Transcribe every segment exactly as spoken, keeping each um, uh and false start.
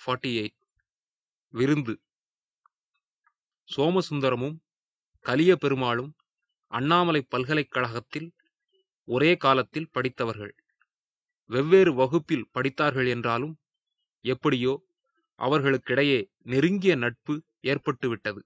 நாற்பத்தி எட்டு. விருந்து. சோமசுந்தரமும் கலிய பெருமாளும் அண்ணாமலை பல்கலைக்கழகத்தில் ஒரே காலத்தில் படித்தவர்கள். வெவ்வேறு வகுப்பில் படித்தார்கள் என்றாலும் எப்படியோ அவர்களுக்கிடையே நெருங்கிய நட்பு ஏற்பட்டுவிட்டது.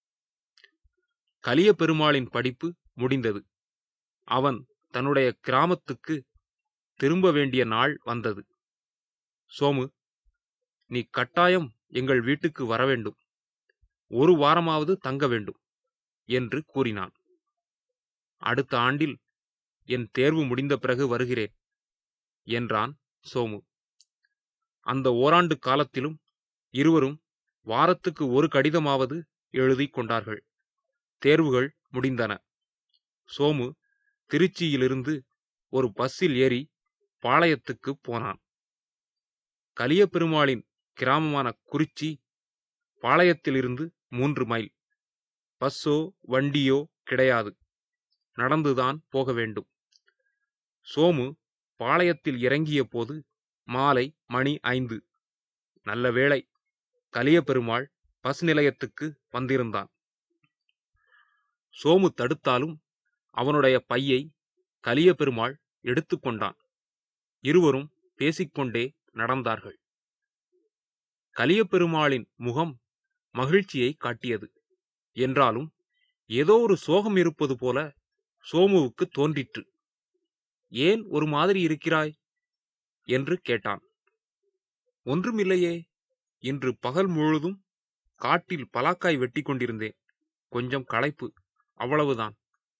கலிய பெருமாளின் படிப்பு முடிந்தது. அவன் தன்னுடைய கிராமத்துக்கு திரும்ப வேண்டிய நாள் வந்தது. சோமு, நீ கட்டாயம் எங்கள் வீட்டுக்கு வரவேண்டும், ஒரு வாரமாவது தங்க வேண்டும் என்று கூறினான். அடுத்த ஆண்டில் என் தேர்வு முடிந்த பிறகு வருகிறேன் என்றான் சோமு. அந்த ஓராண்டு காலத்திலும் இருவரும் வாரத்துக்கு ஒரு கடிதமாவது எழுதி கொண்டார்கள். தேர்வுகள் முடிந்தன. சோமு திருச்சியிலிருந்து ஒரு பஸ்ஸில் ஏறி பாளையத்துக்கு போனான். கலிய பெருமாளின் கிராமமான குறிச்சி பாளையத்திலிருந்து மூன்று மைல். பஸ்ஸோ வண்டியோ கிடையாது, நடந்துதான் போக வேண்டும். சோமு பாளையத்தில் இறங்கிய போது மாலை மணி ஐந்து. நல்ல வேளை, கலிய பெருமாள் பஸ் நிலையத்துக்கு வந்திருந்தான். சோமு தடுத்தாலும் அவனுடைய பையை கலிய பெருமாள் எடுத்துக்கொண்டான். இருவரும் பேசிக்கொண்டே நடந்தார்கள். கலிய பெருமாளின் முகம் மகிழ்ச்சியை காட்டியது. என்றாலும் ஏதோ ஒரு சோகம் இருப்பது போல சோமுவுக்கு தோன்றிற்று. ஏன் ஒரு மாதிரி இருக்கிறாய் என்று கேட்டான். ஒன்றுமில்லையே, இன்று பகல் முழுதும் காட்டில் பலாக்காய் வெட்டி கொண்டிருந்தேன். கொஞ்சம் களைப்பு, அவ்வளவுதான்.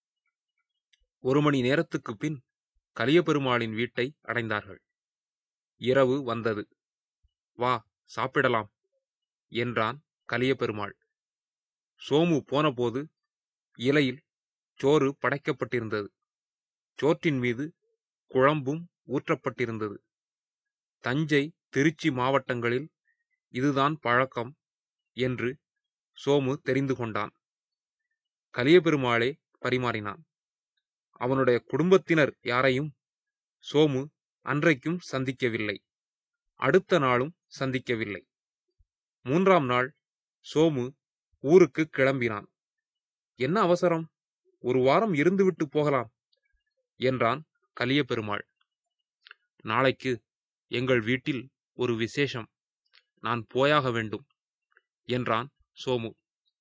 ஒரு மணி நேரத்துக்கு பின் கலிய பெருமாளின் வீட்டை அடைந்தார்கள். இரவு வந்தது. வா, சாப்பிடலாம் என்றான் கலிய பெருமாள். சோமு போனபோது இலையில் சோறு படைக்கப்பட்டிருந்தது. சோற்றின் மீது குழம்பும் ஊற்றப்பட்டிருந்தது. தஞ்சை, திருச்சி மாவட்டங்களில் இதுதான் பழக்கம் என்று சோமு தெரிந்து கொண்டான். கலிய பெருமாளே பரிமாறினான். அவனுடைய குடும்பத்தினர் யாரையும் சோமு அன்றைக்கும் சந்திக்கவில்லை. அடுத்த நாளும் சந்திக்கவில்லை. மூன்றாம் நாள் சோமு ஊருக்கு கிளம்பினான். என்ன அவசரம், ஒரு வாரம் இருந்துவிட்டு போகலாம் என்றான் கலிய பெருமாள். நாளைக்கு எங்கள் வீட்டில் ஒரு விசேஷம், நான் போயாக வேண்டும் என்றான் சோமு.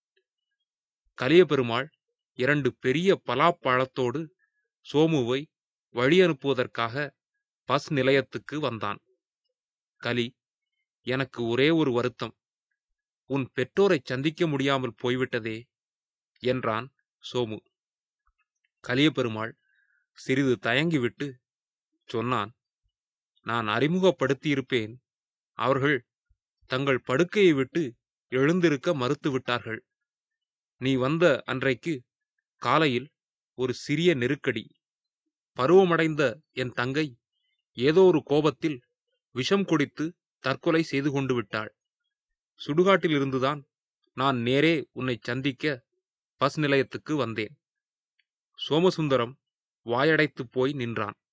கலிய பெருமாள் இரண்டு பெரிய பலாப்பழத்தோடு சோமுவை வழி அனுப்புவதற்காக பஸ் நிலையத்துக்கு வந்தான். கலி, எனக்கு ஒரே ஒரு வருத்தம், உன் பெற்றோரை சந்திக்க முடியாமல் போய்விட்டதே என்றான் சோமு. கலிய பெருமாள் சிறிது தயங்கிவிட்டு சொன்னான், நான் அறிமுகப்படுத்தியிருப்பேன். அவர்கள் தங்கள் படுக்கையை விட்டு எழுந்திருக்க மறுத்துவிட்டார்கள். நீ வந்த அன்றைக்கு காலையில் ஒரு சிறிய நெருக்கடி. பருவமடைந்த என் தங்கை ஏதோ ஒரு கோபத்தில் விஷம் குடித்து தற்கொலை செய்து கொண்டு விட்டாள். சுடுகாட்டில் இருந்துதான் நான் நேரே உன்னை சந்திக்க பஸ் நிலையத்துக்கு வந்தேன். சோமசுந்தரம் வாயடைத்து போய் நின்றான்.